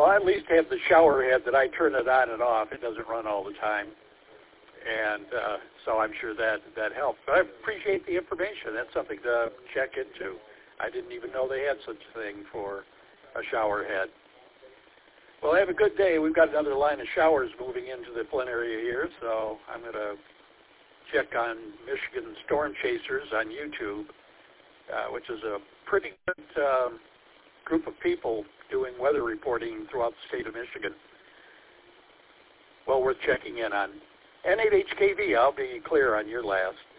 Well, I at least have the shower head that I turn it on and off. It doesn't run all the time. And so I'm sure that helps. But I appreciate the information. That's something to check into. I didn't even know they had such a thing for a shower head. Well, have a good day. We've got another line of showers moving into the Flint area here, so I'm going to check on Michigan Storm Chasers on YouTube, which is a pretty good group of people doing weather reporting throughout the state of Michigan. Well worth checking in on. N8HKV, I'll be clear on your last.